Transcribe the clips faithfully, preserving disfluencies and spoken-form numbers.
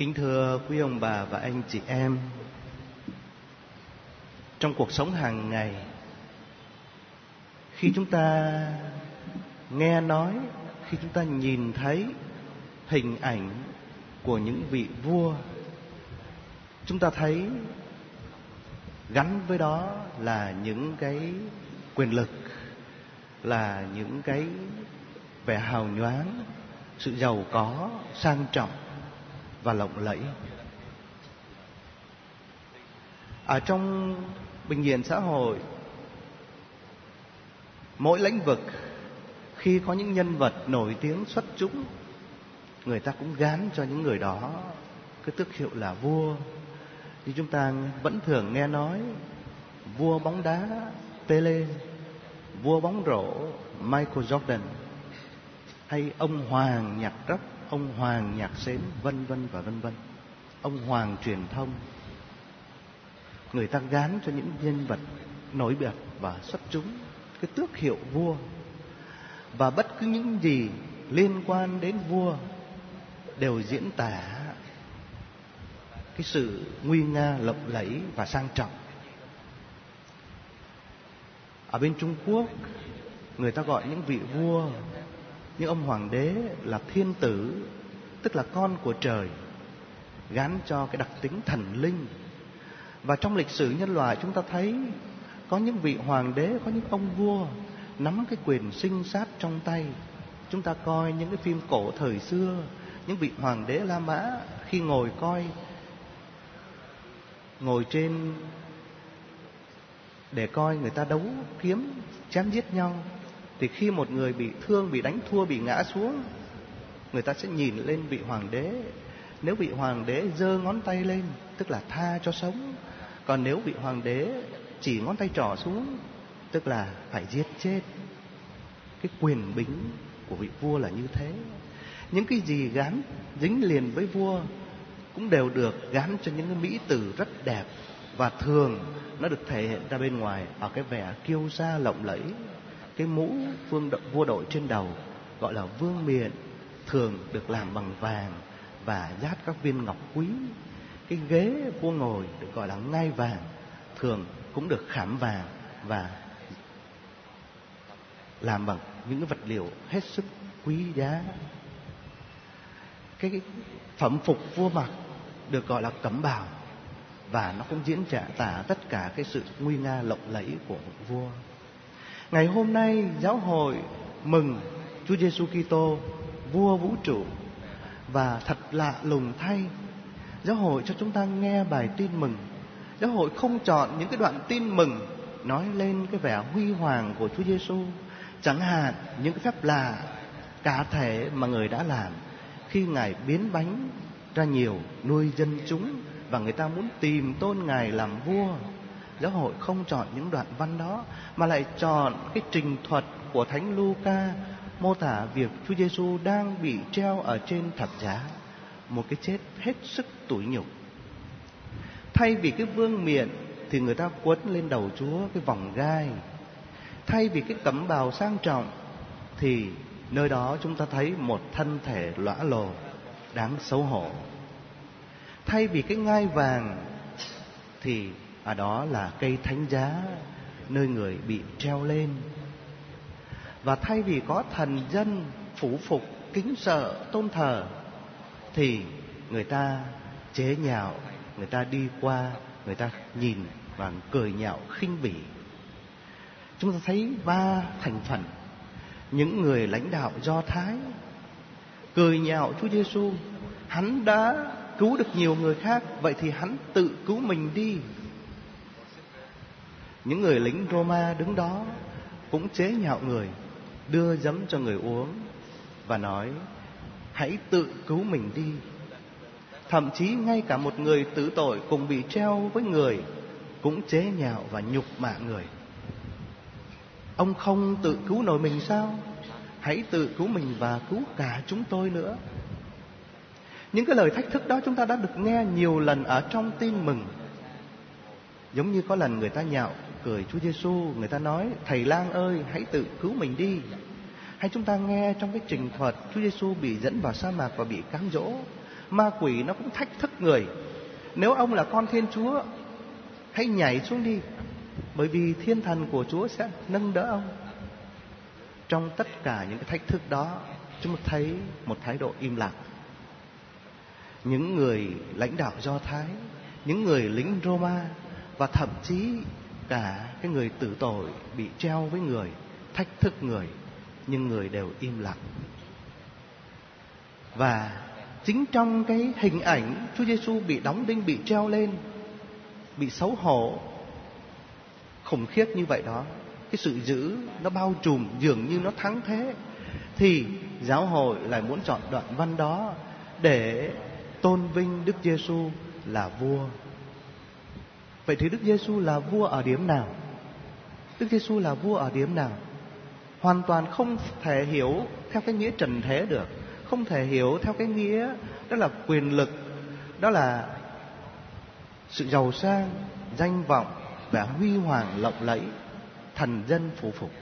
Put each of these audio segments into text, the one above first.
Kính thưa quý ông bà và anh chị em, trong cuộc sống hàng ngày, khi chúng ta nghe nói, khi chúng ta nhìn thấy hình ảnh của những vị vua, chúng ta thấy gắn với đó là những cái quyền lực, là những cái vẻ hào nhoáng, sự giàu có, sang trọng và lộng lẫy. Ở trong bình diện xã hội, mỗi lĩnh vực khi có những nhân vật nổi tiếng xuất chúng, người ta cũng gán cho những người đó cái tước hiệu là vua. Như chúng ta vẫn thường nghe nói vua bóng đá Pele, vua bóng rổ Michael Jordan, hay ông hoàng nhạc rock, ông hoàng nhạc sến, vân vân và vân vân, ông hoàng truyền thông. Người ta gán cho những nhân vật nổi bật và xuất chúng cái tước hiệu vua, và bất cứ những gì liên quan đến vua đều diễn tả cái sự nguy nga, lộng lẫy và sang trọng. Ở bên Trung Quốc, người ta gọi những vị vua, những ông hoàng đế là thiên tử, tức là con của trời, gán cho cái đặc tính thần linh. Và trong lịch sử nhân loại, chúng ta thấy có những vị hoàng đế, có những ông vua nắm cái quyền sinh sát trong tay. Chúng ta coi những cái phim cổ thời xưa, những vị hoàng đế La Mã khi ngồi coi, ngồi trên để coi người ta đấu kiếm, chém giết nhau, thì khi một người bị thương, bị đánh thua, bị ngã xuống, người ta sẽ nhìn lên vị hoàng đế. Nếu vị hoàng đế giơ ngón tay lên, tức là tha cho sống. Còn nếu vị hoàng đế chỉ ngón tay trỏ xuống, tức là phải giết chết. Cái quyền bính của vị vua là như thế. Những cái gì gắn dính liền với vua cũng đều được gắn cho những cái mỹ từ rất đẹp, và thường nó được thể hiện ra bên ngoài ở cái vẻ kiêu sa lộng lẫy. Cái mũ vương đội, vua đội trên đầu gọi là vương miện, thường được làm bằng vàng và dát các viên ngọc quý. Cái ghế vua ngồi được gọi là ngai vàng, thường cũng được khảm vàng và làm bằng những cái vật liệu hết sức quý giá. Cái phẩm phục vua mặc được gọi là cẩm bào, và nó cũng diễn tả tất cả cái sự nguy nga lộng lẫy của một vua. Ngày hôm nay giáo hội mừng Chúa Giêsu Kitô, vua vũ trụ, và thật lạ lùng thay, giáo hội cho chúng ta nghe bài tin mừng. Giáo hội không chọn những cái đoạn tin mừng nói lên cái vẻ huy hoàng của Chúa Giêsu, chẳng hạn những cái phép lạ cả thể mà người đã làm khi Ngài biến bánh ra nhiều, nuôi dân chúng, và người ta muốn tìm tôn Ngài làm vua. Giáo hội không chọn những đoạn văn đó, mà lại chọn cái trình thuật của Thánh Luca mô tả việc Chúa Giêsu đang bị treo ở trên thập giá, một cái chết hết sức tủi nhục. Thay vì cái vương miện thì người ta quấn lên đầu Chúa cái vòng gai. Thay vì cái cẩm bào sang trọng thì nơi đó chúng ta thấy một thân thể lõa lồ đáng xấu hổ. Thay vì cái ngai vàng thì ở đó là cây thánh giá, nơi người bị treo lên. Và thay vì có thần dân phủ phục, kính sợ, tôn thờ, thì người ta chế nhạo, người ta đi qua, người ta nhìn và cười nhạo khinh bỉ. Chúng ta thấy ba thành phần. Những người lãnh đạo Do Thái cười nhạo Chúa Giêsu, hắn đã cứu được nhiều người khác, vậy thì hắn tự cứu mình đi. Những người lính Roma đứng đó cũng chế nhạo người, đưa giấm cho người uống và nói hãy tự cứu mình đi. Thậm chí ngay cả một người tử tội cùng bị treo với người cũng chế nhạo và nhục mạ người. Ông không tự cứu nổi mình sao? Hãy tự cứu mình và cứu cả chúng tôi nữa. Những cái lời thách thức đó chúng ta đã được nghe nhiều lần ở trong tin mừng. Giống như có lần người ta nhạo cười Chúa Giêsu, người ta nói thầy lang ơi hãy tự cứu mình đi. Hay chúng ta nghe trong cái trình thuật Chúa Giêsu bị dẫn vào sa mạc và bị cám dỗ, Ma quỷ nó cũng thách thức người: nếu ông là con Thiên Chúa, hãy nhảy xuống đi, bởi vì thiên thần của Chúa sẽ nâng đỡ ông. Trong tất cả những cái thách thức đó, chúng ta thấy một thái độ im lặng. Những người lãnh đạo Do Thái, những người lính Roma, và thậm chí cả cái người tử tội bị treo với người, thách thức người, nhưng người đều im lặng. Và chính trong cái hình ảnh Chúa Giêsu bị đóng đinh, bị treo lên, bị xấu hổ khủng khiếp như vậy đó, cái sự dữ nó bao trùm dường như nó thắng thế, thì giáo hội lại muốn chọn đoạn văn đó để tôn vinh Đức Giêsu là vua. Vậy thì Đức Giêsu là vua ở điểm nào? Đức Giêsu là vua ở điểm nào? Hoàn toàn không thể hiểu theo cái nghĩa trần thế được, không thể hiểu theo cái nghĩa đó là quyền lực, đó là sự giàu sang, danh vọng và huy hoàng lộng lẫy, thần dân phủ phục.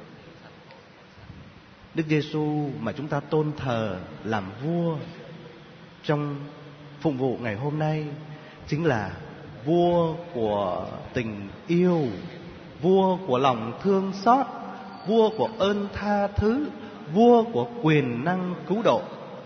Đức Giêsu mà chúng ta tôn thờ làm vua trong phụng vụ ngày hôm nay chính là vua của tình yêu, vua của lòng thương xót, vua của ơn tha thứ, vua của quyền năng cứu độ.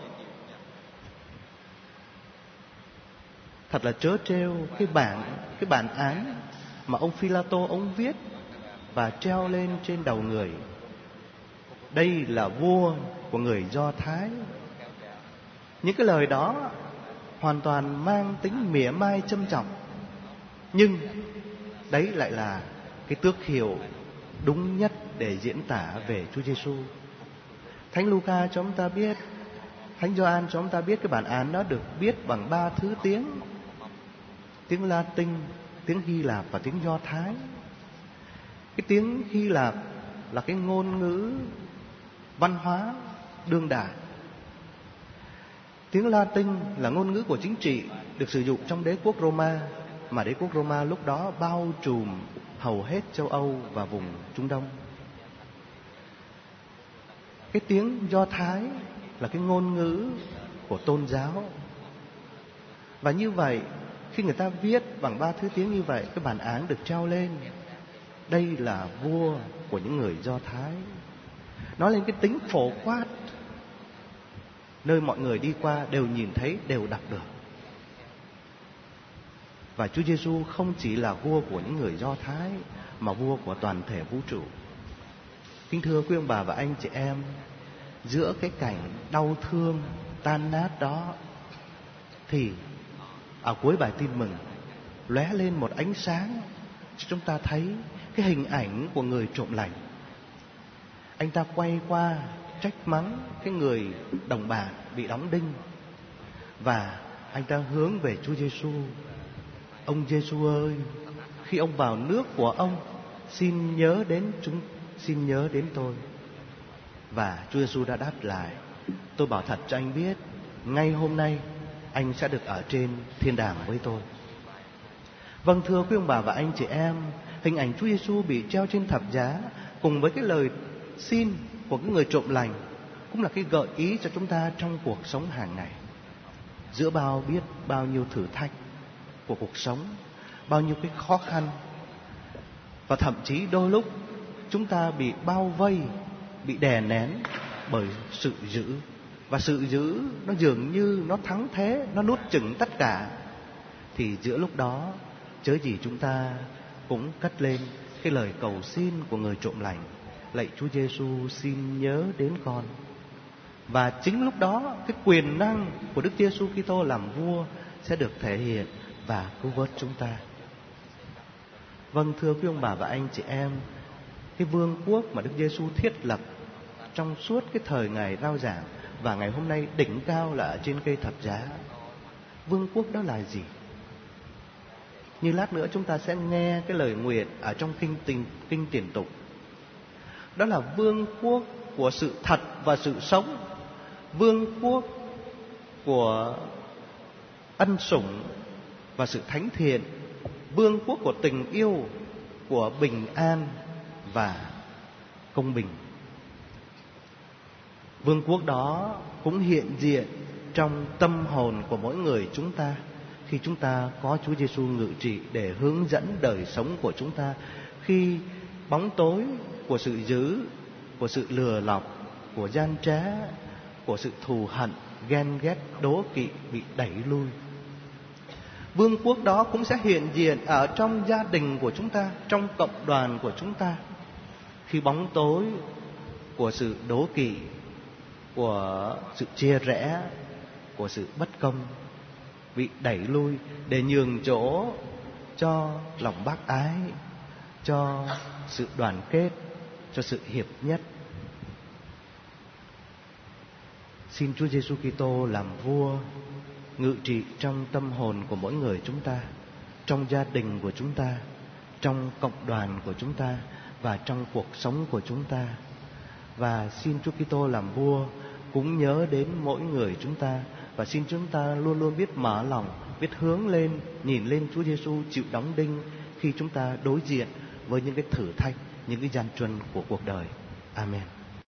Thật là trớ trêu cái bản cái bản án mà ông Phi-la-tô ông viết và treo lên trên đầu người. Đây là vua của người Do Thái. Những cái lời đó hoàn toàn mang tính mỉa mai châm chọc, nhưng đấy lại là cái tước hiệu đúng nhất để diễn tả về Chúa Giêsu. Thánh Luca cho chúng ta biết, Thánh Gioan cho chúng ta biết cái bản án đó được viết bằng ba thứ tiếng: tiếng Latin, tiếng Hy Lạp và tiếng Do Thái. Cái tiếng Hy Lạp là cái ngôn ngữ văn hóa đương đại. Tiếng Latin là ngôn ngữ của chính trị, được sử dụng trong đế quốc Roma, mà đế quốc Roma lúc đó bao trùm hầu hết châu Âu và vùng Trung Đông. Cái tiếng Do Thái là cái ngôn ngữ của tôn giáo. Và như vậy, khi người ta viết bằng ba thứ tiếng như vậy, cái bản án được treo lên: đây là vua của những người Do Thái. Nói lên cái tính phổ quát, nơi mọi người đi qua đều nhìn thấy, đều đọc được. Và Chúa Giêsu không chỉ là vua của những người Do Thái, mà vua của toàn thể vũ trụ. Kính thưa quý ông bà và anh chị em, giữa cái cảnh đau thương, tan nát đó, thì ở cuối bài tin mừng lóe lên một ánh sáng cho chúng ta thấy cái hình ảnh của người trộm lành. Anh ta quay qua trách mắng cái người đồng bạn bị đóng đinh, và anh ta hướng về Chúa Giêsu: ông Giêsu ơi, khi ông vào nước của ông, xin nhớ đến chúng, xin nhớ đến tôi. Và Chúa Giêsu đã đáp lại: tôi bảo thật cho anh biết, ngay hôm nay anh sẽ được ở trên thiên đàng với tôi. Vâng, thưa quý ông bà và anh chị em, hình ảnh Chúa Giêsu bị treo trên thập giá cùng với cái lời xin của cái người trộm lành cũng là cái gợi ý cho chúng ta trong cuộc sống hàng ngày. Giữa bao biết bao nhiêu thử thách của cuộc sống, bao nhiêu cái khó khăn, và thậm chí đôi lúc chúng ta bị bao vây, bị đè nén bởi sự dữ. Và sự dữ nó dường như nó thắng thế, nó nuốt chửng tất cả. Thì giữa lúc đó, chớ gì chúng ta cũng cất lên cái lời cầu xin của người trộm lành: lạy Chúa Giêsu, xin nhớ đến con. Và chính lúc đó, cái quyền năng của Đức Giêsu Kitô làm vua sẽ được thể hiện và cứu vớt chúng ta. Vâng, thưa quý ông bà và anh chị em, cái vương quốc mà Đức Giêsu thiết lập trong suốt cái thời ngày rao giảng và ngày hôm nay đỉnh cao là ở trên cây thập giá, vương quốc đó là gì? Như lát nữa chúng ta sẽ nghe cái lời nguyện ở trong kinh tình kinh tiền tụng. Đó là vương quốc của sự thật và sự sống, vương quốc của ân sủng và sự thánh thiện, vương quốc của tình yêu, của bình an và công bình. Vương quốc đó cũng hiện diện trong tâm hồn của mỗi người chúng ta khi chúng ta có Chúa Giêsu ngự trị để hướng dẫn đời sống của chúng ta. Khi bóng tối của sự dữ, của sự lừa lọc, của gian trá, của sự thù hận, ghen ghét, đố kỵ bị đẩy lui, vương quốc đó cũng sẽ hiện diện ở trong gia đình của chúng ta, trong cộng đoàn của chúng ta. Khi bóng tối của sự đố kỵ, của sự chia rẽ, của sự bất công bị đẩy lui để nhường chỗ cho lòng bác ái, cho sự đoàn kết, cho sự hiệp nhất. Xin Chúa Giêsu Kitô làm vua, ngự trị trong tâm hồn của mỗi người chúng ta, trong gia đình của chúng ta, trong cộng đoàn của chúng ta và trong cuộc sống của chúng ta. Và xin Chúa Kitô làm vua cũng nhớ đến mỗi người chúng ta, và xin chúng ta luôn luôn biết mở lòng, biết hướng lên, nhìn lên Chúa Giêsu chịu đóng đinh khi chúng ta đối diện với những cái thử thách, những cái gian truân của cuộc đời. Amen.